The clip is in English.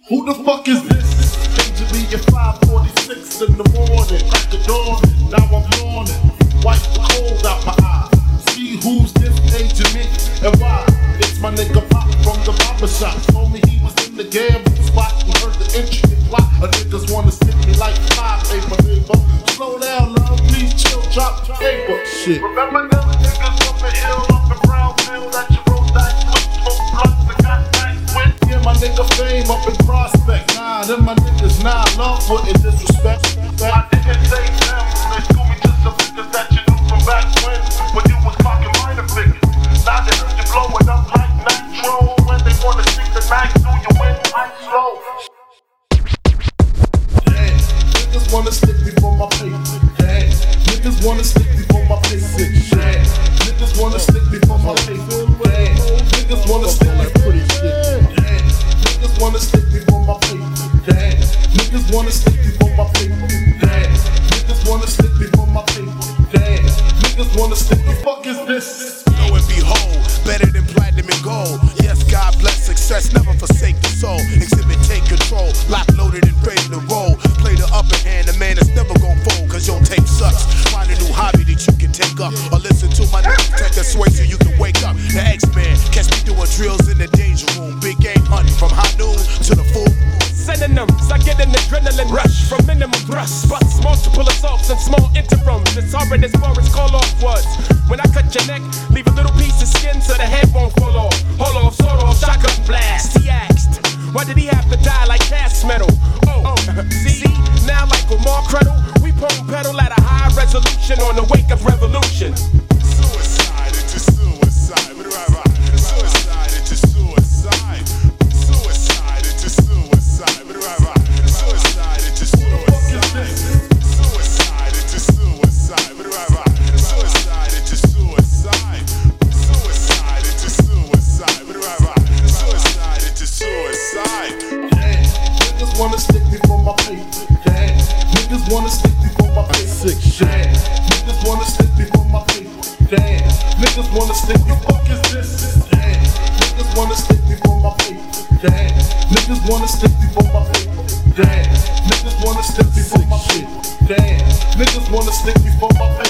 Who the fuck is this? Paging me at 5:46 in the morning. Crack the dawn, now I'm yawning. Wipe the cold out my eyes. See who's this paging me and why. It's my nigga Pop from the barber shop. Told me he was in the gambling spot and heard the intricate plot. A niggas wanna stick me like fly paper, neighbor. Slow down, love, please chill, drop the paper. Shit. Remember them niggas up the hill, up in Brownsville that you rolled that with, smoke blunts and got nice with? Yeah, my nigga Fame up in Prospect. Nah, them my niggas, nah, love putting disrespect. I didn't say them, they school me to some niggas that you knew from back when you was fucking minor figures. Now they heard you blowing up like nitro. When they wanna stick the knife through you win like slow. Damn, niggas wanna stick me for my paper. Damn, niggas wanna stick me for my paper. Damn, niggas wanna stick me for my paper. Damn, niggas wanna stick me for pretty shit. Damn, niggas wanna stick me for my paper. Damn, niggas wanna stick me for my paper. Damn, niggas wanna stick me for my paper. Damn, niggas wanna stick me. Fuck is this? Lo and behold, better than platinum and gold. Yes, God bless success, never forsake the soul. Exhibit, take control, lock loaded and ready to roll. Play the upper hand, the man that's never gon' fold, cause your tape sucks. Find a new hobby that you can take up, or listen to my nigga Tech and Sway so you can wake up. The X-Man, catch me doing drills in the danger room. Big game hunting from high noon to the full moon. Synonyms, I get an adrenaline rush from minimum thrusts, but multiple assaults and small interims. It's horrid as far as call off was. When I cut your neck, leave a little piece of skin so the head won't fall off. Hold off, sort off, shotgun blast. He asked, why did he have to die like cast metal? Oh, see, now like Lamar Credle, we pump pedal at a high resolution on the wake of revolution. Suicide into suicide, suicide into suicide, suicide into suicide, suicide into suicide, suicide into suicide, suicide into suicide, suicide into suicide, suicide into suicide. Damn, niggas wanna stick me for my paper. Damn, niggas wanna stick me for my paper. Damn, niggas wanna stick me for my paper. Damn, niggas wanna stick me. Fuck is this? Damn, niggas wanna stick me for my paper. Damn, niggas wanna stick me for my paper. Damn, niggas wanna stick me for my paper. Damn, niggas wanna stick me for my paper.